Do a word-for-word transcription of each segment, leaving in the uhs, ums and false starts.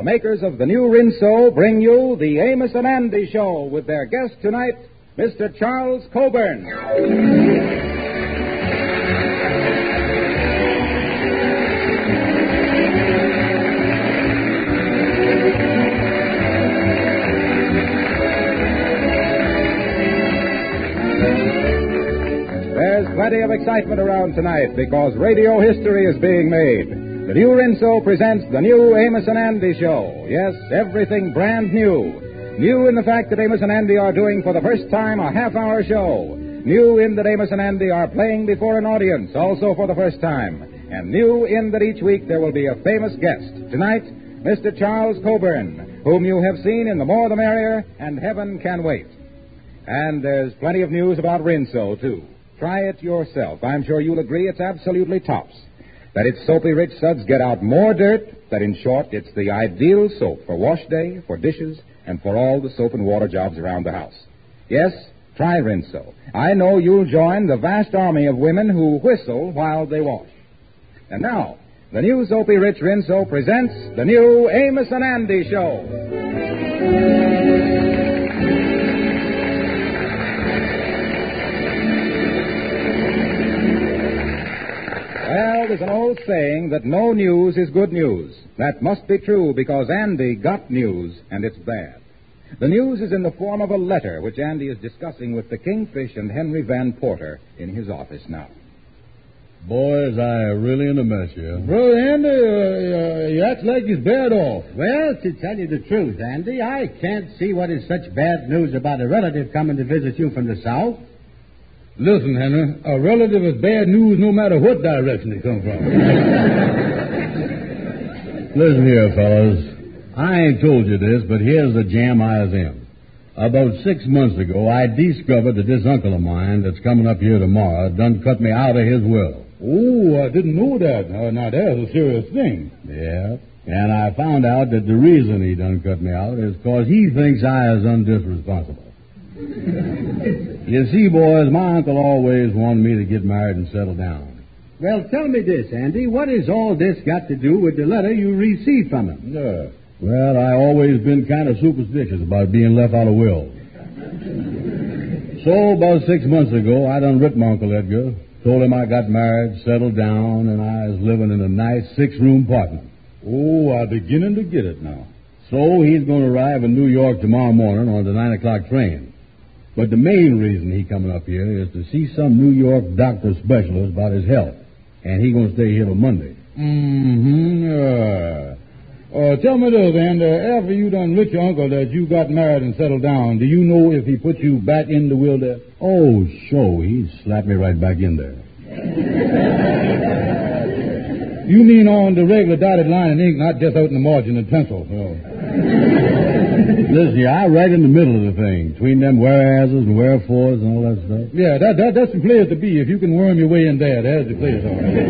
the makers of the new Rinso bring you the Amos and Andy Show with their guest tonight, Mister Charles Coburn. There's plenty of excitement around tonight because radio history is being made. The new Rinso presents the new Amos and Andy Show. Yes, everything brand new. New in the fact that Amos and Andy are doing for the first time a half-hour show. New in that Amos and Andy are playing before an audience, also for the first time. And new in that each week there will be a famous guest. Tonight, Mister Charles Coburn, whom you have seen in The More the Merrier and Heaven Can Wait. And there's plenty of news about Rinso, too. Try it yourself. I'm sure you'll agree it's absolutely tops. That its soapy-rich suds get out more dirt. That, in short, it's the ideal soap for wash day, for dishes, and for all the soap and water jobs around the house. Yes, try Rinso. I know you'll join the vast army of women who whistle while they wash. And now, the new soapy-rich Rinso presents the new Amos and Andy Show. Well, there's an old saying that no news is good news. That must be true because Andy got news, and it's bad. The news is in the form of a letter which Andy is discussing with the Kingfish and Henry Van Porter in his office now. Boys, I really in a mess here. Brother Andy, uh, uh, you act like he's bad off. Well, to tell you the truth, Andy, I can't see what is such bad news about a relative coming to visit you from the South. Listen, Henry, a relative is bad news no matter what direction it comes from. Listen here, fellas. I ain't told you this, but here's the jam I was in. About six months ago, I discovered that this uncle of mine that's coming up here tomorrow done cut me out of his will. Oh, I didn't know that. Uh, now, that's a serious thing. Yeah, and I found out that the reason he done cut me out is because he thinks I is undisresponsible. You see, boys, my uncle always wanted me to get married and settle down. Well, tell me this, Andy. What has all this got to do with the letter you received from him? Yeah. Well, I always been kind of superstitious about being left out of wills. So, about six months ago, I done writ my Uncle Edgar, told him I got married, settled down, and I was living in a nice six-room apartment. Oh, I'm beginning to get it now. So, he's going to arrive in New York tomorrow morning on the nine o'clock train. But the main reason he coming up here is to see some New York doctor specialist about his health. And he going to stay here till Monday. Mm-hmm. Uh, uh, tell me this, and uh, after you done with your uncle that you got married and settled down, do you know if he put you back in the will there? Oh, sure. He slapped me right back in there. You mean on the regular dotted line in ink, not just out in the margin in pencil? Oh. Listen, yeah, I right in the middle of the thing, between them whereases and wherefores and all that stuff. Yeah, that, that that's the place to be. If you can worm your way in there, there's the place. All right.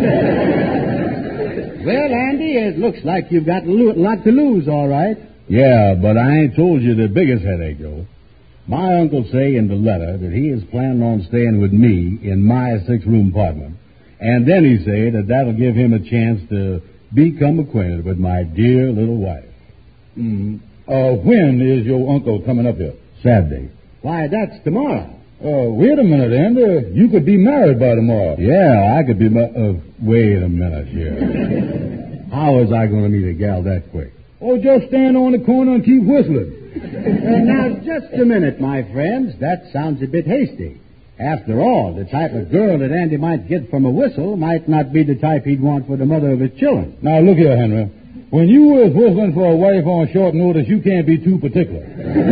Well, Andy, it looks like you've got a lo- lot to lose, all right. Yeah, but I ain't told you the biggest headache, though. My uncle say in the letter that he is planning on staying with me in my six-room apartment. And then he say that that'll give him a chance to become acquainted with my dear little wife. Mm. Uh, when is your uncle coming up here? Saturday. Why, that's tomorrow. Uh, wait a minute, Andy. You could be married by tomorrow. Yeah, I could be... Ma- uh, wait a minute here. How is I going to meet a gal that quick? Oh, just stand on the corner and keep whistling. Uh, now, just a minute, my friends. That sounds a bit hasty. After all, the type of girl that Andy might get from a whistle might not be the type he'd want for the mother of his children. Now, look here, Henry. When you was whistling for a wife on short notice, you can't be too particular.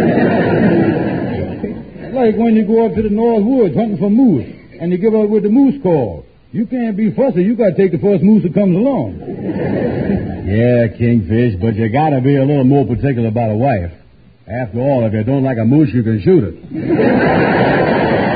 Like when you go up to the North Woods hunting for moose, and you give up with the moose call. You can't be fussy. You got to take the first moose that comes along. Yeah, Kingfish, but you got to be a little more particular about a wife. After all, if you don't like a moose, you can shoot it.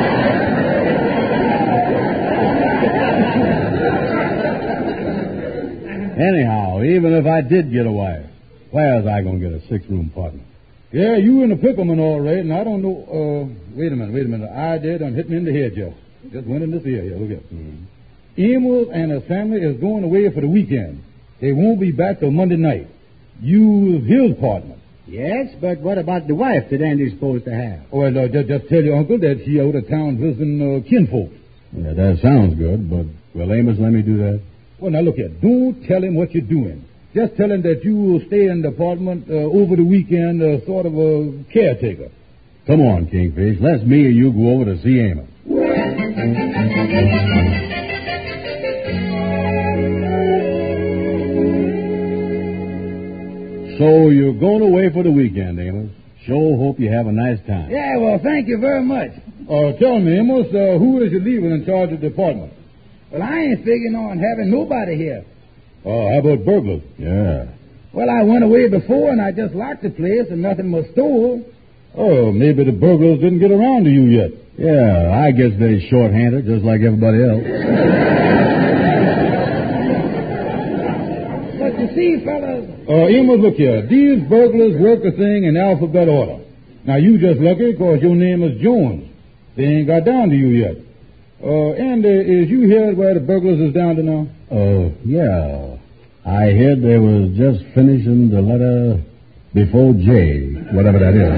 Anyhow, even if I did get a wife, where's I going to get a six-room apartment? Yeah, you in the pickleman all right, and I don't know... Uh, wait a minute, wait a minute. I did done hit me in the head just. Just went in this ear here. Look at it. Mm-hmm. Emil and his family is going away for the weekend. They won't be back till Monday night. You his partner. Yes, but what about the wife that Andy's supposed to have? Well, uh, just, just tell your uncle that she out of town visiting uh, kinfolk. Yeah, that sounds good, but will Amos let me do that? Well, now look here. Don't tell him what you're doing. Just tell him that you will stay in the apartment uh, over the weekend, uh, sort of a caretaker. Come on, Kingfish. Let's me and you go over to see Amos. So you're going away for the weekend, Amos. Sure hope you have a nice time. Yeah, well, thank you very much. Uh, tell me, Amos, uh, who is you leaving in charge of the apartment? Well, I ain't figuring on having nobody here. Oh, uh, how about burglars? Yeah. Well, I went away before, and I just locked the place, and nothing was stole. Oh, maybe the burglars didn't get around to you yet. Yeah, I guess they're short-handed, just like everybody else. But you see, fellas... Uh, Amos, look here. These burglars work a thing in alphabet order. Now, you just lucky because your name is Jones. They ain't got down to you yet. Uh, and uh, is you here where the burglars is down to now? Oh, uh, yeah. I heard they was just finishing the letter before J, whatever that is.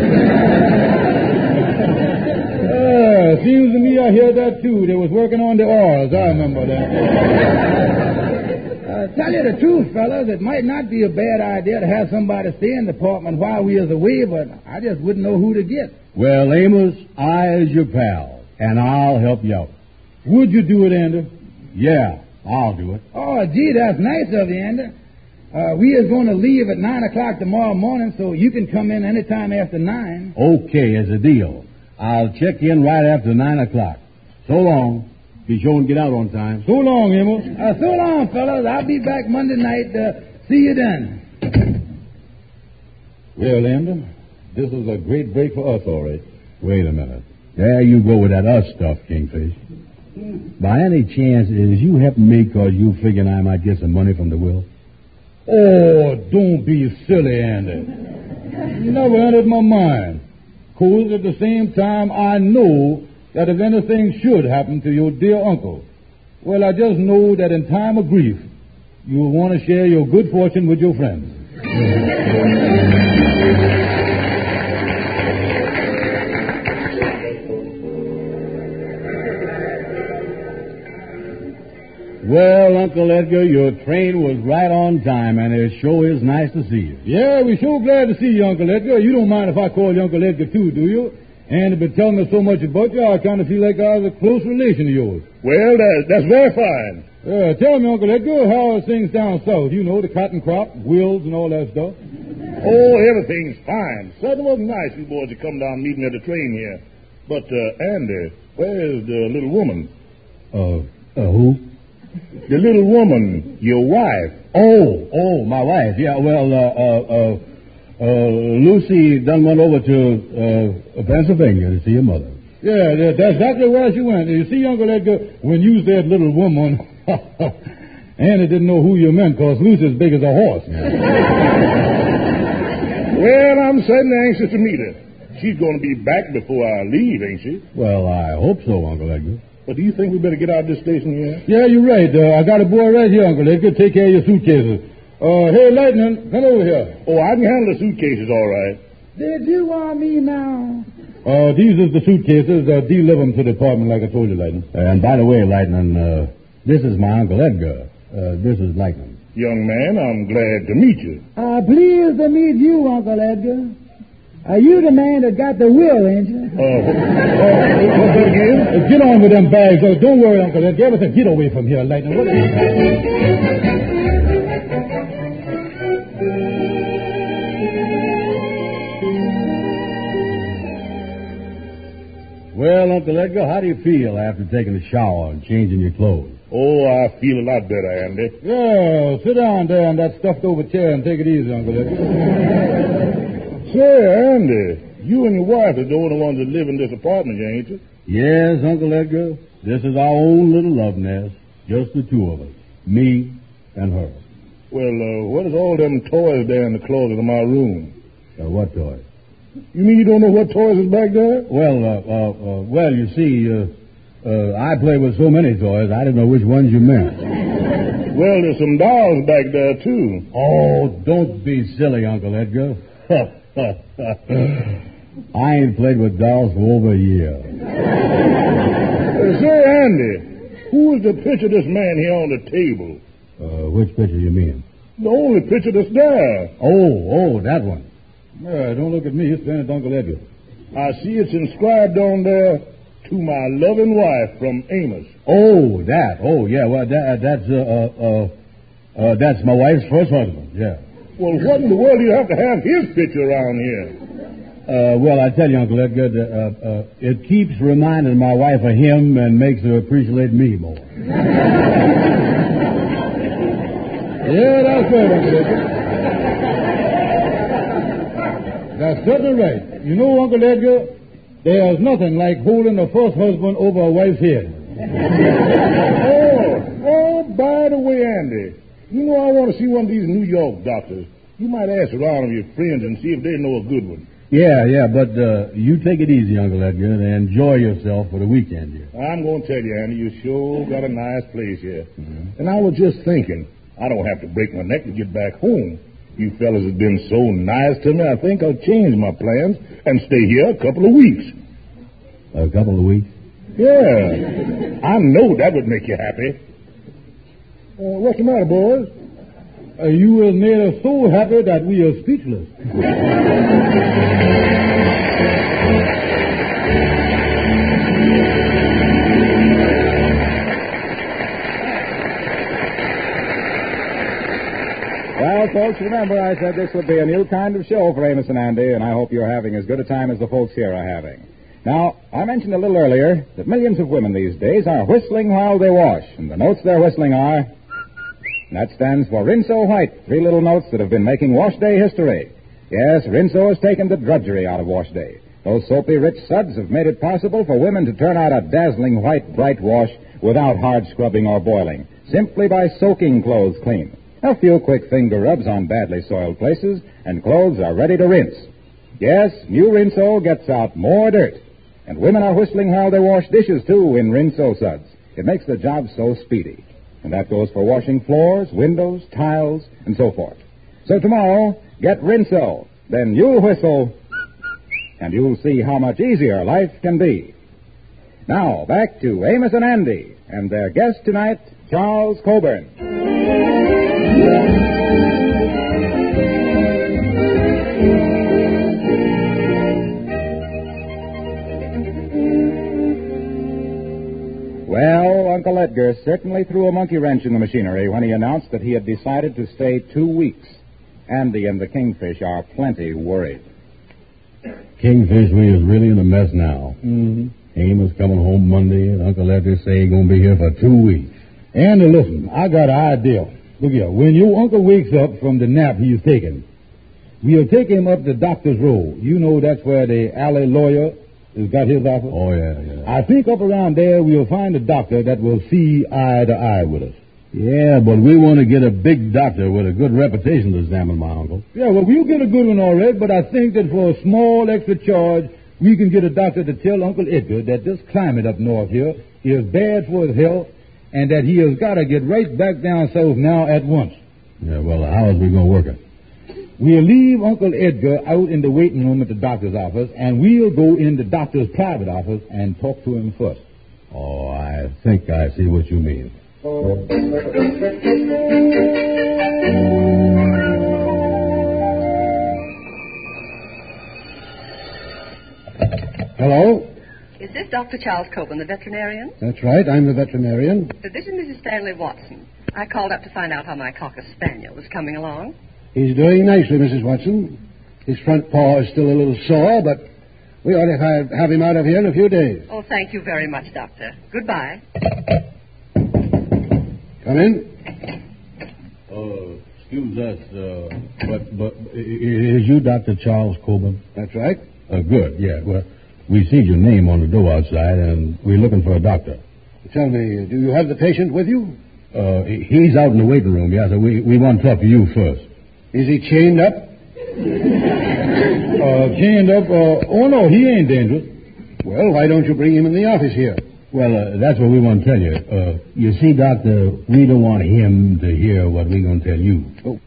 uh, seems to me I heard that, too. They was working on the R's. I remember that. Uh, tell you the truth, fellas, it might not be a bad idea to have somebody stay in the apartment while we is away, but I just wouldn't know who to get. Well, Amos, I is your pal, and I'll help you out. Would you do it, Andy? Yeah, I'll do it. Oh, gee, that's nice of you, Andy. Uh, we is going to leave at nine o'clock tomorrow morning, so you can come in any time after nine. Okay, as a deal. I'll check in right after nine o'clock. So long. Be sure and get out on time. So long, Amos. Uh, so long, fellas. I'll be back Monday night. Uh, see you then. Well, Andy, this is a great break for us, all right. Wait a minute. There you go with that us stuff, Kingfish. By any chance, is you helping me because you figuring I might get some money from the will? Oh, don't be silly, Andy. Never entered my mind. Because at the same time, I know that if anything should happen to your dear uncle, well, I just know that in time of grief, you will want to share your good fortune with your friends. Well, Uncle Edgar, your train was right on time, and it sure is nice to see you. Yeah, we're sure glad to see you, Uncle Edgar. You don't mind if I call you Uncle Edgar, too, do you? And you've been telling me so much about you, I kind of feel like I was a close relation of yours. Well, that, that's very fine. Uh, tell me, Uncle Edgar, how are things down south? You know, the cotton crop, wills, and all that stuff. Oh, everything's fine. Certainly wasn't nice you boys to come down meeting at the train here. But, uh, Andy, where's the little woman? Uh, uh, who? The little woman, your wife. Oh, oh, my wife. Yeah, well, uh, uh, uh, uh, Lucy done went over to, uh, Pennsylvania to see her mother. Yeah, that, that's exactly where she went. You see, Uncle Edgar, when you said little woman, Annie didn't know who you meant, because Lucy's as big as a horse. Well, I'm certainly anxious to meet her. She's going to be back before I leave, ain't she? Well, I hope so, Uncle Edgar. But do you think we better get out of this station here? Yeah, you're right. Uh, I got a boy right here, Uncle Edgar. Take care of your suitcases. Uh, hey, Lightning, come over here. Oh, I can handle the suitcases all right. Did you want me now? Uh, these is the suitcases. Uh, deliver them to the apartment like I told you, Lightning. Uh, and by the way, Lightning, uh, this is my Uncle Edgar. Uh, this is Lightning. Young man, I'm glad to meet you. Uh, pleased to meet you, Uncle Edgar. Are you the man that got the will, ain't you? Uh, uh, what's that again? Uh, get on with them bags. Uh, don't worry, Uncle Edgar. Everything. Get away from here, Lightning. What is Well, Uncle Edgar, how do you feel after taking a shower and changing your clothes? Oh, I feel a lot better, Andy. Yeah, sit down there in that stuffed-over chair and take it easy, Uncle Edgar. Say, Andy, you and your wife are the only ones that live in this apartment, ain't you? Yes, Uncle Edgar. This is our own little love nest. Just the two of us. Me and her. Well, uh, what is all them toys there in the closet of my room? Uh, what toys? You mean you don't know what toys is back there? Well, uh, uh, uh, well, you see, uh, uh, I play with so many toys, I didn't know which ones you meant. Well, there's some dolls back there, too. Oh, don't be silly, Uncle Edgar. I ain't played with dolls for over a year. Uh, say, Andy, who is the picture of this man here on the table? Uh, which picture you mean? The only picture that's there. Oh, oh, that one. Uh, don't look at me. It's at Uncle Edgar. I see it's inscribed on there, to my loving wife from Amos. Oh, that. Oh, yeah. Well, that, that's uh, uh, uh, uh, that's my wife's first husband. Yeah. Well, what in the world do you have to have his picture around here? Uh, well, I tell you, Uncle Edgar, uh, uh, it keeps reminding my wife of him and makes her appreciate me more. Yeah, that's right, Uncle Edgar. That's certainly right. You know, Uncle Edgar, there's nothing like holding a first husband over a wife's head. oh, oh, by the way, Andy, you know I want to see one of these New York doctors. You might ask around of your friends and see if they know a good one. Yeah, yeah, but uh, you take it easy, Uncle Edgar, and enjoy yourself for the weekend here. I'm going to tell you, Andy, you sure got a nice place here. Mm-hmm. And I was just thinking, I don't have to break my neck to get back home. You fellas have been so nice to me, I think I'll change my plans and stay here a couple of weeks. A couple of weeks? Yeah. I know that would make you happy. Uh, what's the matter, boys? Uh, you have made us so happy that we are speechless. Well, folks, remember I said this would be a new kind of show for Amos and Andy, and I hope you're having as good a time as the folks here are having. Now, I mentioned a little earlier that millions of women these days are whistling while they wash, and the notes they're whistling are... That stands for Rinso White, three little notes that have been making wash day history. Yes, Rinso has taken the drudgery out of wash day. Those soapy, rich suds have made it possible for women to turn out a dazzling white, bright wash without hard scrubbing or boiling, simply by soaking clothes clean. A few quick finger rubs on badly soiled places, and clothes are ready to rinse. Yes, new Rinso gets out more dirt. And women are whistling while they wash dishes, too, in Rinso suds. It makes the job so speedy. And that goes for washing floors, windows, tiles, and so forth. So tomorrow, get Rinso. Then you'll whistle, and you'll see how much easier life can be. Now, back to Amos and Andy, and their guest tonight, Charles Coburn. Well, Uncle Edgar certainly threw a monkey wrench in the machinery when he announced that he had decided to stay two weeks. Andy and the Kingfish are plenty worried. Kingfish, we is really in a mess now. Mm-hmm. Amos coming home Monday, and Uncle Edgar say he's going to be here for two weeks. Andy, listen, I got an idea. Look here, when your uncle wakes up from the nap he's taking, we'll take him up the doctor's road. You know that's where the alley lawyer has got his office. Oh, yeah, yeah. I think up around there we'll find a doctor that will see eye to eye with us. Yeah, but we want to get a big doctor with a good reputation to examine my uncle. Yeah, well, we'll get a good one all right, but I think that for a small extra charge, we can get a doctor to tell Uncle Edgar that this climate up north here is bad for his health and that he has got to get right back down south now at once. Yeah, well, how is we going to work it? We'll leave Uncle Edgar out in the waiting room at the doctor's office, and we'll go in the doctor's private office and talk to him first. Oh, I think I see what you mean. Hello? Is this Doctor Charles Coburn, the veterinarian? That's right, I'm the veterinarian. Uh, This is Missus Stanley Watson. I called up to find out how my Cocker Spaniel was coming along. He's doing nicely, Missus Watson. His front paw is still a little sore, but we ought to have, have him out of here in a few days. Oh, thank you very much, Doctor. Goodbye. Come in. Uh, excuse us, uh, but, but i- i- is you Doctor Charles Coburn? That's right. Uh, good, yeah. Well, we see your name on the door outside, and we're looking for a doctor. Tell me, do you have the patient with you? Uh, he- he's out in the waiting room, yeah, so we, we want to talk to you first. Is he chained up? uh, chained up? Uh, oh, no, he ain't dangerous. Well, why don't you bring him in the office here? Well, uh, that's what we want to tell you. Uh, you see, Doctor, we don't want him to hear what we're going to tell you. Oh.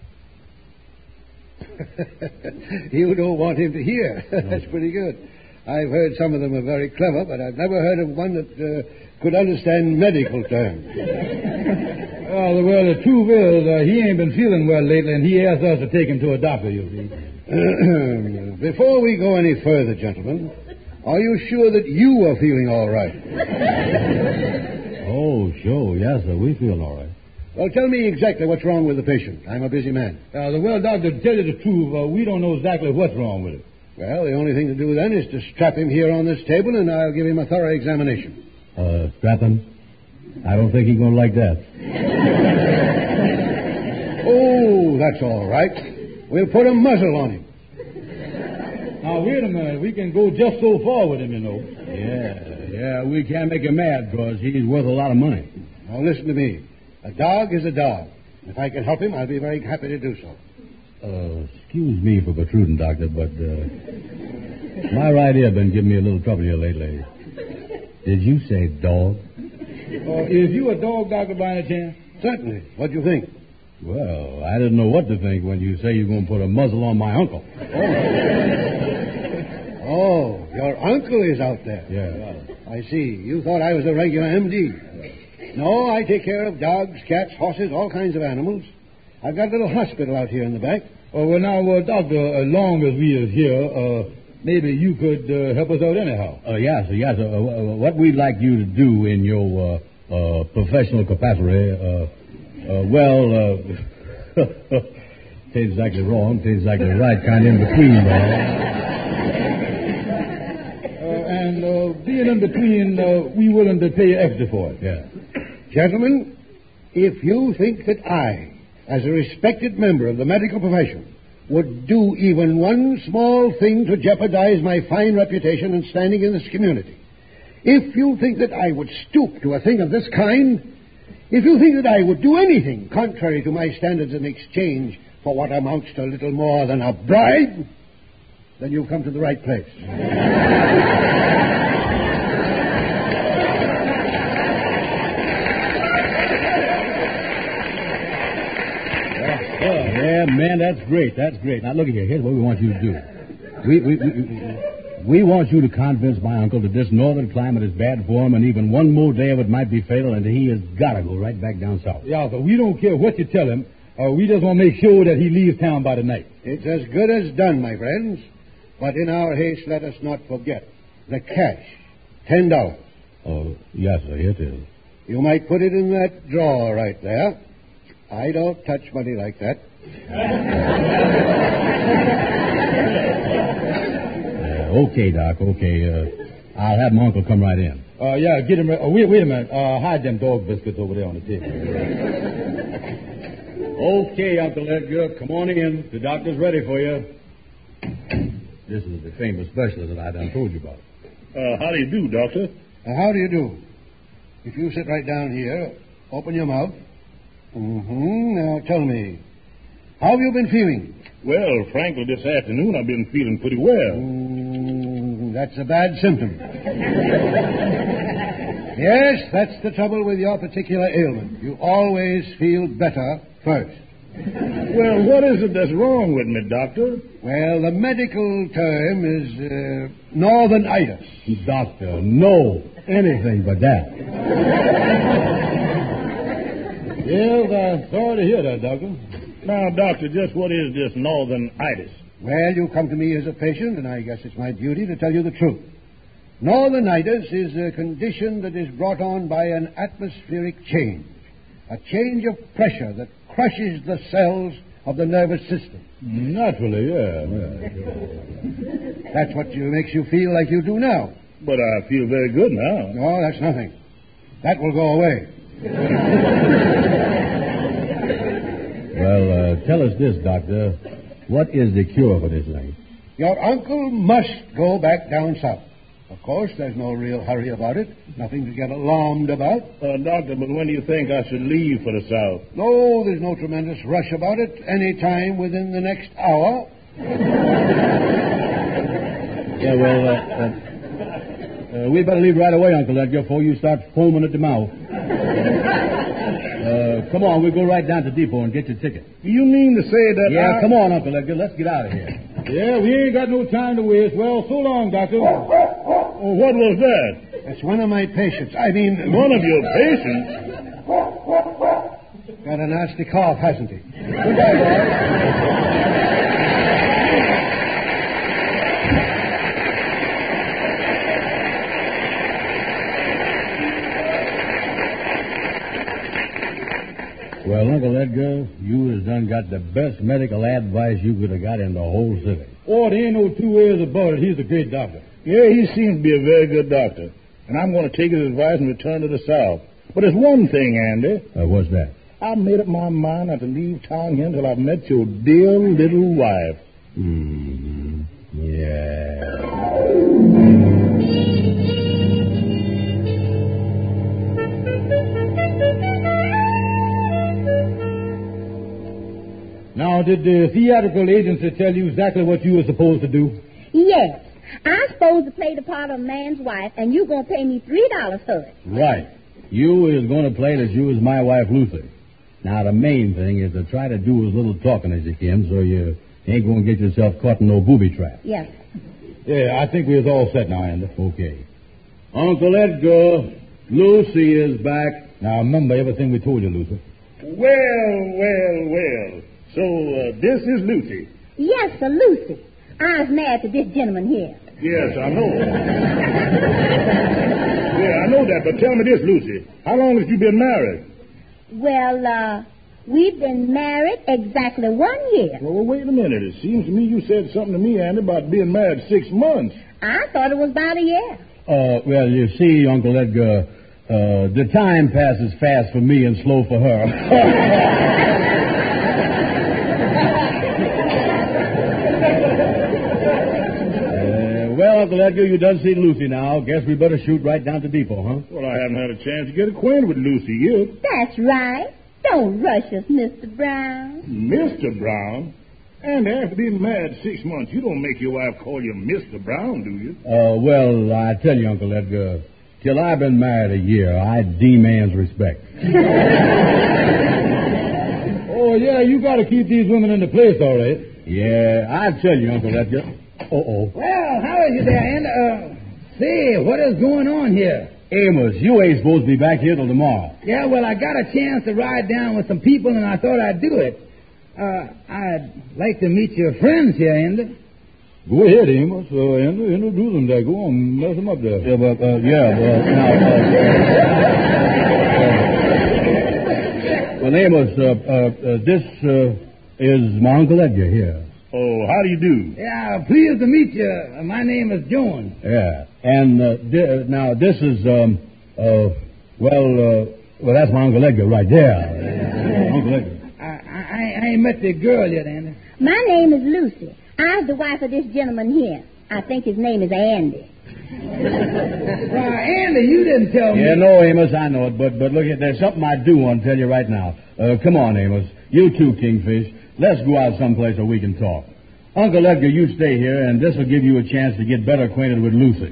You don't want him to hear. That's pretty good. I've heard some of them are very clever, but I've never heard of one that uh, could understand medical terms. Oh, well, the truth is, uh, he ain't been feeling well lately, and he asked us to take him to a doctor, you see. Before we go any further, gentlemen, are you sure that you are feeling all right? Oh, sure. Yes, sir. We feel all right. Well, tell me exactly what's wrong with the patient. I'm a busy man. Uh, well, doctor, to tell you the truth, uh, we don't know exactly what's wrong with it. Well, the only thing to do then is to strap him here on this table, and I'll give him a thorough examination. Uh, strap him? I don't think he's going to like that. Oh, that's all right. We'll put a muzzle on him. Now, wait a minute. We can go just so far with him, you know. Yeah, yeah, we can't make him mad because he's worth a lot of money. Now, listen to me. A dog is a dog. If I can help him, I'll be very happy to do so. Uh, excuse me for protruding, Doctor, but uh, my right ear been giving me a little trouble here lately. Did you say dog? Uh, is you a dog doctor by any chance? Certainly. What do you think? Well, I didn't know what to think when you say you're going to put a muzzle on my uncle. Oh, oh your uncle is out there. Yeah. I see. You thought I was a regular M D. No, I take care of dogs, cats, horses, all kinds of animals. I've got a little hospital out here in the back. Oh, well, now, uh, doctor, as long as we is here, uh, maybe you could uh, help us out anyhow. Uh, yes, sir, yes. Sir. Uh, what we'd like you to do in your uh, uh, professional capacity, uh, uh, well, uh, tain't exactly wrong, tain't exactly right, kind of in between there. Uh, and uh, being in between, uh, we willing to pay extra for it. Yeah. Gentlemen, if you think that I, as a respected member of the medical profession, would do even one small thing to jeopardize my fine reputation and standing in this community, if you think that I would stoop to a thing of this kind, if you think that I would do anything contrary to my standards in exchange for what amounts to little more than a bribe, then you've come to the right place. Yeah, man, that's great. That's great. Now, look at here. Here's what we want you to do. We, we, we, we want you to convince my uncle that this northern climate is bad for him, and even one more day of it might be fatal, and he has got to go right back down south. Yeah, so we don't care what you tell him. Uh, we just want to make sure that he leaves town by the night. It's as good as done, my friends. But in our haste, let us not forget the cash. Ten dollars. Oh, yes, sir. Here it is. You might put it in that drawer right there. I don't touch money like that. uh, okay, Doc, okay. Uh, I'll have my uncle come right in. Uh, yeah, get him... Re- oh, wait, wait a minute. Uh, hide them dog biscuits over there on the table. Okay, Uncle Edgar, come on in. The doctor's ready for you. This is the famous specialist that I done told you about. Uh, how do you do, Doctor? Uh, how do you do? If you sit right down here, open your mouth. Mm-hmm. Now, tell me, how have you been feeling? Well, frankly, this afternoon I've been feeling pretty well. Mm, that's a bad symptom. Yes, that's the trouble with your particular ailment. You always feel better first. Well, what is it that's wrong with me, Doctor? Well, the medical term is uh, northern-itis. Doctor, no, anything but that. Yes, I'm sorry to hear that, Doctor. Now, Doctor, just what is this northern-itis? Well, you come to me as a patient, and I guess it's my duty to tell you the truth. Northern-itis is a condition that is brought on by an atmospheric change, a change of pressure that crushes the cells of the nervous system. Naturally, yeah. That's what you, makes you feel like you do now. But I feel very good now. No, that's nothing. That will go away. Well, uh, tell us this, Doctor. What is the cure for this thing? Your uncle must go back down south. Of course, there's no real hurry about it. Nothing to get alarmed about. Uh, doctor, but when do you think I should leave for the south? No, there's no tremendous rush about it. Any time within the next hour. Yeah, well, uh, uh, Uh, we better leave right away, Uncle Edgar, before you start foaming at the mouth. Uh, come on, we'll go right down to the depot and get your ticket. You mean to say that Yeah, I... come on, Uncle Edgar. Let's get out of here. Yeah, we ain't got no time to waste. Well, so long, Doctor. Oh, what was that? That's one of my patients. I mean... One of your patients? Got a nasty cough, hasn't he? Goodbye, boy. Well, Uncle Edgar, you has done got the best medical advice you could have got in the whole city. Oh, there ain't no two ways about it. He's a great doctor. Yeah, he seems to be a very good doctor. And I'm going to take his advice and return to the South. But there's one thing, Andy. Uh, what's that? I've made up my mind not to leave town here until I've met your dear little wife. Hmm. Yeah. Now, did the theatrical agency tell you exactly what you were supposed to do? Yes. I'm supposed to play the part of a man's wife, and you're going to pay me three dollars for it. Right. You is going to play that you is my wife, Lucy. Now, the main thing is to try to do as little talking as you can so you ain't going to get yourself caught in no booby trap. Yes. Yeah, I think we're all set now, Andy. Okay. Uncle Edgar, Lucy is back. Now, remember everything we told you, Lucy. Well, well, well. So, uh, this is Lucy. Yes, sir, Lucy. I was married to this gentleman here. Yes, I know. Yeah, I know that, but tell me this, Lucy. How long have you been married? Well, uh, we've been married exactly one year. Well, wait a minute. It seems to me you said something to me, Andy, about being married six months. I thought it was about a year. Uh, well, you see, Uncle Edgar, uh, the time passes fast for me and slow for her. Well, Uncle Edgar, you done seen Lucy now. Guess we better shoot right down to depot, huh? Well, I haven't had a chance to get acquainted with Lucy yet. That's right. Don't rush us, Mister Brown. Mister Brown? And after being married six months, you don't make your wife call you Mister Brown, do you? Uh, well, I tell you, Uncle Edgar, till I've been married a year, I demands respect. Oh, yeah, you got to keep these women in the place, all right. Yeah, I tell you, Uncle Edgar. Uh-oh. Well, how is you there, Andy? Uh, say, what is going on here? Amos, you ain't supposed to be back here till tomorrow. Yeah, well, I got a chance to ride down with some people, and I thought I'd do it. Uh, I'd like to meet your friends here, Andy. Go ahead, Amos. Uh, introduce them there. Go on, mess them up there. Yeah, but, uh, yeah, well, now, uh, well, Amos, uh, uh, uh, this, uh, is my Uncle Edgar here. Oh, how do you do? Yeah, pleased to meet you. Uh, my name is Jones. Yeah, and, uh, di- now, this is, um, uh, well, uh, well, that's my Uncle Edgar right there. Uncle Edgar. I, I, I ain't met the girl yet, Andy. My name is Lucy. I'm the wife of this gentleman here. I think his name is Andy. Why, Andy, you didn't tell me. Yeah, no, Amos, I know it, but but look, there's something I do want to tell you right now. Uh, come on, Amos. You too, Kingfish. Let's go out someplace where we can talk. Uncle Edgar, you stay here, and this will give you a chance to get better acquainted with Lucy.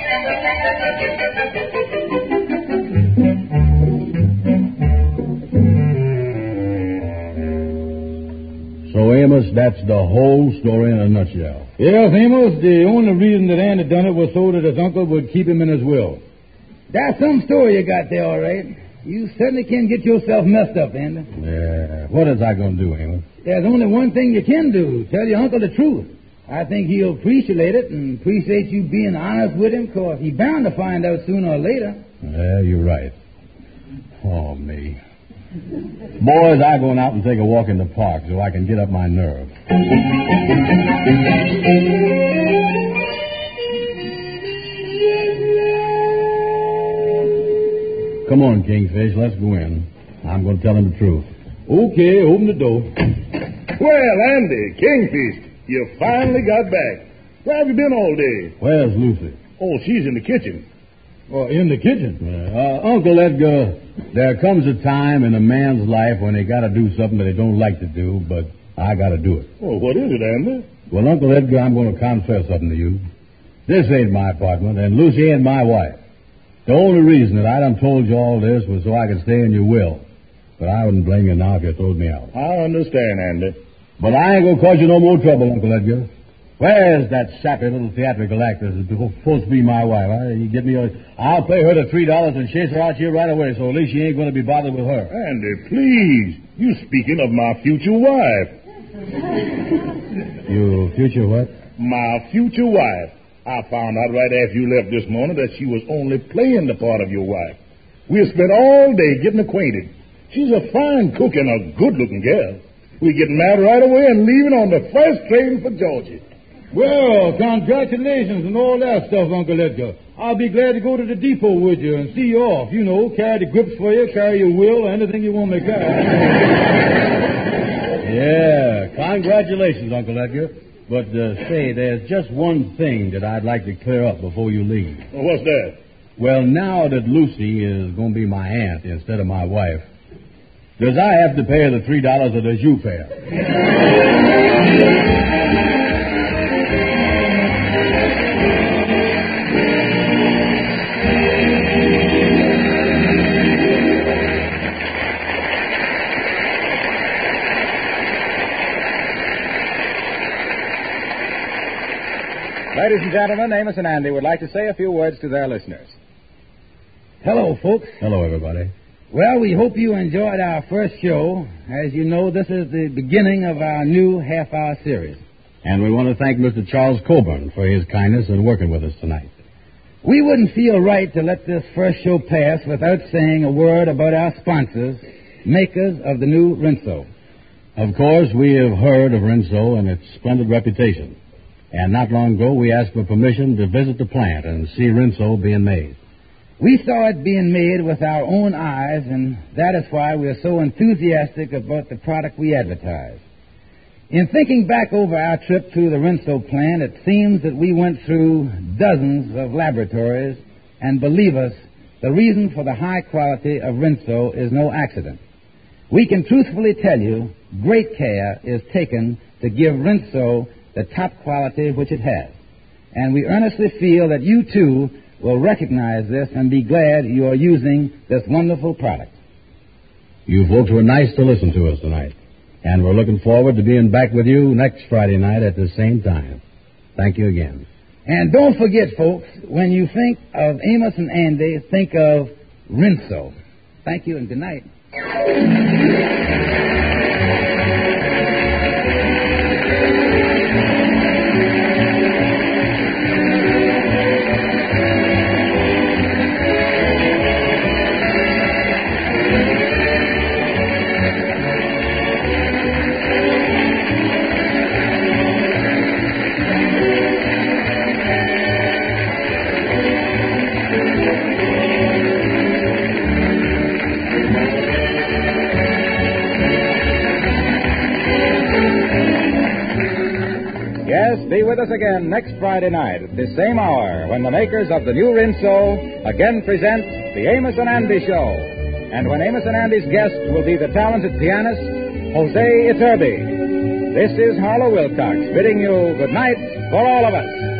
So, Amos, that's the whole story in a nutshell. Yes, Amos, the only reason that Andy done it was so that his uncle would keep him in his will. That's some story you got there, all right. You certainly can get yourself messed up, Andy. Yeah. What is I going to do, Amos? There's only one thing you can do. Tell your uncle the truth. I think he'll appreciate it and appreciate you being honest with him, because he's bound to find out sooner or later. Yeah, you're right. Oh, me. Boys, I'm going out and take a walk in the park so I can get up my nerve. Come on, Kingfish, let's go in. I'm going to tell him the truth. Okay, open the door. Well, Andy, Kingfish, you finally got back. Where have you been all day? Where's Lucy? Oh, she's in the kitchen. Oh, in the kitchen? Uh, Uncle Edgar, there comes a time in a man's life when he got to do something that he don't like to do, but I got to do it. Oh, what is it, Andy? Well, Uncle Edgar, I'm going to confess something to you. This ain't my apartment, and Lucy ain't my wife. The only reason that I done told you all this was so I could stay in your will. But I wouldn't blame you now if you throwed me out. I understand, Andy. But I ain't gonna cause you no more trouble, Uncle Edgar. Where's that sappy little theatrical actress that's supposed to be my wife? Huh? You get me? A, I'll pay her the three dollars and chase her out here right away, so at least she ain't going to be bothered with her. Andy, please. You speaking of my future wife. Your future what? My future wife. I found out right after you left this morning that she was only playing the part of your wife. We'll spend all day getting acquainted. She's a fine cook and a good-looking girl. We're getting married right away and leaving on the first train for Georgia. Well, congratulations and all that stuff, Uncle Edgar. I'll be glad to go to the depot with you and see you off. You know, carry the grips for you, carry your will, anything you want me to carry. Yeah, congratulations, Uncle Edgar. But, uh, say, there's just one thing that I'd like to clear up before you leave. Well, what's that? Well, now that Lucy is going to be my aunt instead of my wife, does I have to pay her the three dollars or does you pay her? Ladies and gentlemen, Amos and Andy would like to say a few words to their listeners. Hello, folks. Hello, everybody. Well, we hope you enjoyed our first show. As you know, this is the beginning of our new half-hour series. And we want to thank Mister Charles Coburn for his kindness in working with us tonight. We wouldn't feel right to let this first show pass without saying a word about our sponsors, makers of the new Rinso. Of course, we have heard of Rinso and its splendid reputation. And not long ago, we asked for permission to visit the plant and see Rinso being made. We saw it being made with our own eyes, and that is why we are so enthusiastic about the product we advertise. In thinking back over our trip to the Rinso plant, it seems that we went through dozens of laboratories, and believe us, the reason for the high quality of Rinso is no accident. We can truthfully tell you, great care is taken to give Rinso the top quality which it has. And we earnestly feel that you, too, will recognize this and be glad you are using this wonderful product. You folks were nice to listen to us tonight. And we're looking forward to being back with you next Friday night at the same time. Thank you again. And don't forget, folks, when you think of Amos and Andy, think of Rinso. Thank you and good night. Be with us again next Friday night at this same hour when the makers of the new Rinso again present the Amos and Andy Show. And when Amos and Andy's guest will be the talented pianist, Jose Iturbe. This is Harlow Wilcox bidding you good night for all of us.